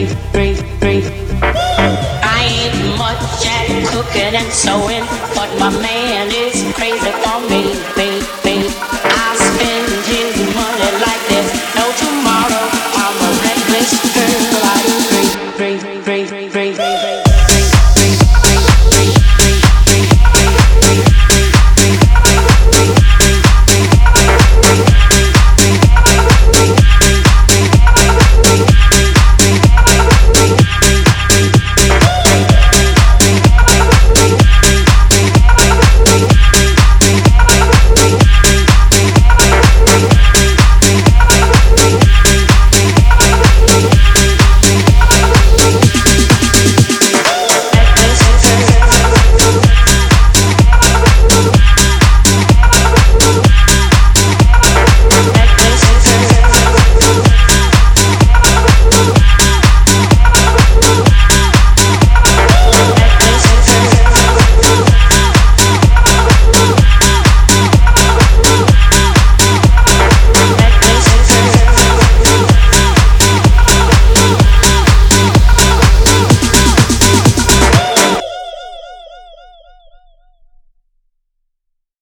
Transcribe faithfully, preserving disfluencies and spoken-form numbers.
I ain't much at cooking and sewing, but my man is crazy for me, baby. I spend his money like there's no tomorrow. I'm a reckless girl, I do free, free, free, free, free, free, free.